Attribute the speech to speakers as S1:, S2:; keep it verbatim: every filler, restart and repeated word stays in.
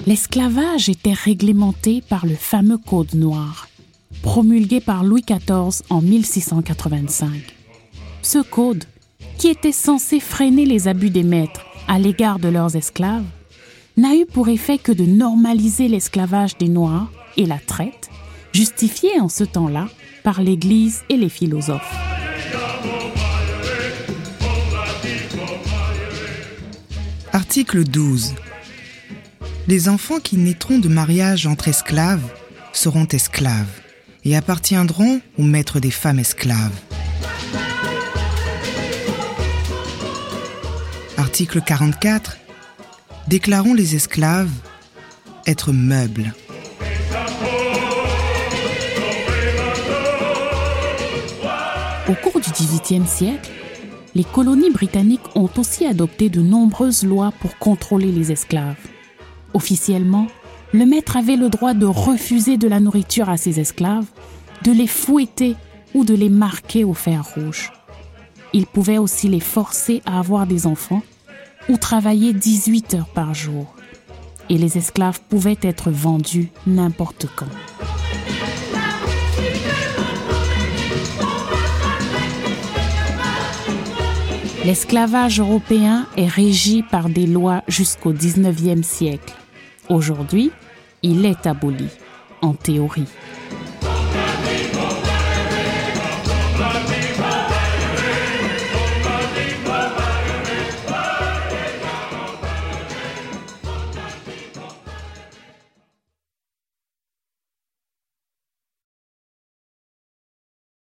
S1: L'esclavage était réglementé par le fameux Code noir, promulgué par Louis quatorze en mille six cent quatre-vingt-cinq. Ce code, qui était censé freiner les abus des maîtres à l'égard de leurs esclaves, n'a eu pour effet que de normaliser l'esclavage des Noirs et la traite, justifiée en ce temps-là par l'Église et les philosophes.
S2: Article douze. Les enfants qui naîtront de mariage entre esclaves seront esclaves et appartiendront au maître des femmes esclaves. Article quarante-quatre. Déclarons les esclaves être meubles.
S1: Au cours du dix-huitième siècle, les colonies britanniques ont aussi adopté de nombreuses lois pour contrôler les esclaves. Officiellement, le maître avait le droit de refuser de la nourriture à ses esclaves, de les fouetter ou de les marquer au fer rouge. Il pouvait aussi les forcer à avoir des enfants ou travailler dix-huit heures par jour. Et les esclaves pouvaient être vendus n'importe quand. L'esclavage européen est régi par des lois jusqu'au dix-neuvième siècle. Aujourd'hui, il est aboli, en théorie.